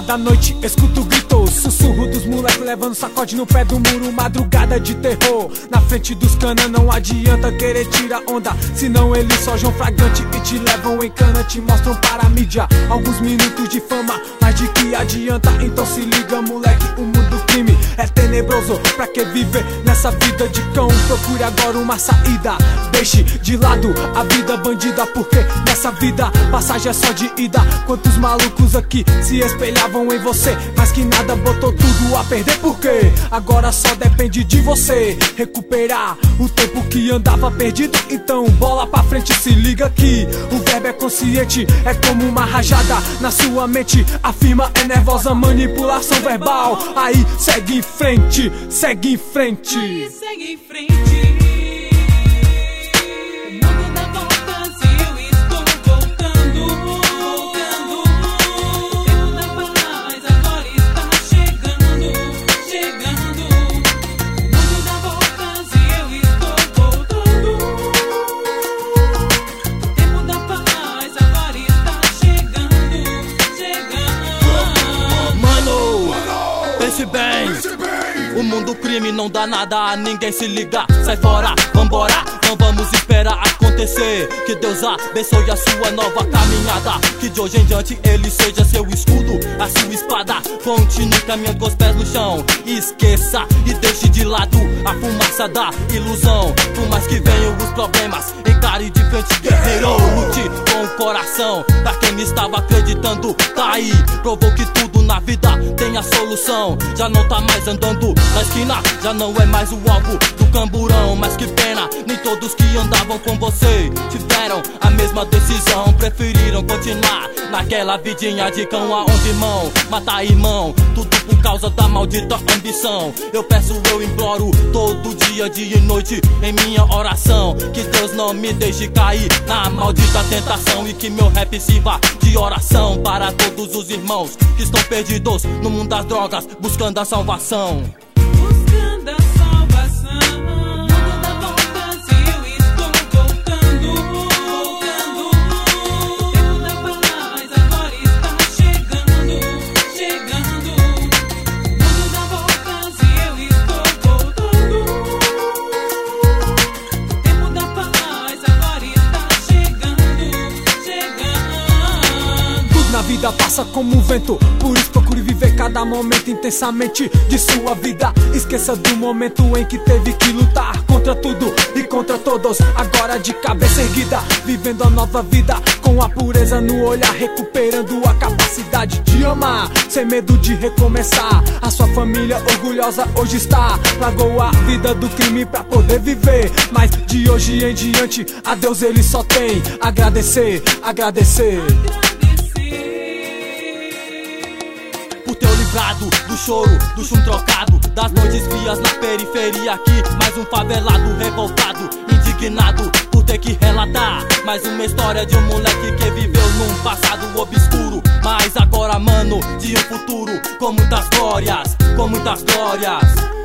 da noite escuto gritos, sussurro dos moleques levando sacode no pé do muro. Madrugada de terror, na frente dos cana. Não adianta querer tirar onda, senão eles sojam flagrante e te levam em cana. Te mostram para a mídia alguns minutos de fama, mas de que adianta? Então se liga, moleque, o mundo do crime é tenebroso. Pra que viver nessa vida de cão? Procure agora uma saída, deixe de lado a vida bandida, porque nessa vida passagem é só de ida. Quantos malucos aqui se espelhavam em você, mas que nada botou tudo a perder. Porque agora só depende de você recuperar o tempo que andava perdido. Então bola pra frente, se liga que o verbo é consciente, é como uma rajada na sua mente. Afirma, é nervosa, manipulação verbal. Aí segue em frente, segue em frente. Aí segue em frente. Pense bem, o mundo crime não dá nada a ninguém, se liga, sai fora, vambora, não vamos esperar acontecer. Que Deus abençoe a sua nova caminhada, que de hoje em diante ele seja seu escudo, a sua espada. Continue caminhando com os pés no chão, esqueça e deixe de lado a fumaça da ilusão. Por mais que venham os problemas, encare de frente, guerreiro. Lute com o coração, pra quem estava acreditando, tá aí, provou que tudo na vida tem a solução. Já não tá mais andando na esquina, já não é mais o alvo do camburão. Mas que pena, nem todos que andavam com você tiveram a mesma decisão. Preferiram continuar naquela vidinha de cão, aonde irmão mata irmão, tudo por causa da maldita ambição. Eu peço, eu imploro todo dia e noite em minha oração, que Deus não me deixe cair na maldita tentação, e que meu rap sirva de oração para todos os irmãos que estão perdidos no mundo das drogas, buscando a salvação. Buscando a salvação. Mundo da volta, eu estou voltando, voltando. O tempo da paz agora está chegando, chegando. Mundo da volta, eu estou voltando. O tempo da paz agora está chegando, chegando. Tudo na vida passa como um vento, por isso procure viver cada momento intensamente de sua vida. Esqueça do momento em que teve que lutar contra tudo e contra todos. Agora de cabeça erguida, vivendo a nova vida com a pureza no olhar, recuperando a capacidade de amar, sem medo de recomeçar. A sua família orgulhosa hoje está, largou a vida do crime pra poder viver. Mas de hoje em diante, a Deus ele só tem agradecer, agradecer. Por ter livrado do choro, do chum trocado, das noites frias na periferia aqui. Mais um favelado revoltado, indignado por ter que relatar mais uma história de um moleque que viveu num passado obscuro, mas agora, mano, de um futuro com muitas glórias, com muitas glórias.